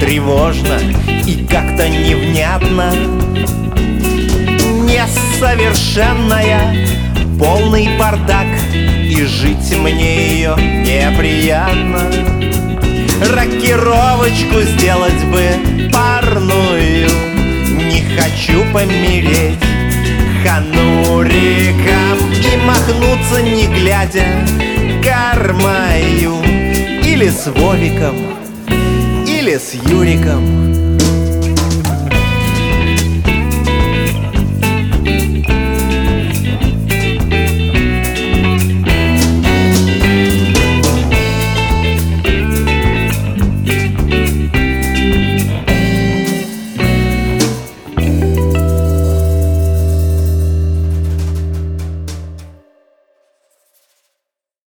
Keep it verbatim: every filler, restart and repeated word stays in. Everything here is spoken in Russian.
тревожно и как-то невнятно. Несовершенная, полный бардак, и жить мне ее неприятно. Рокировочку сделать бы парную, не хочу помереть хануриком и махнуться, не глядя, кармаю. Или с Вовиком, или с Юриком.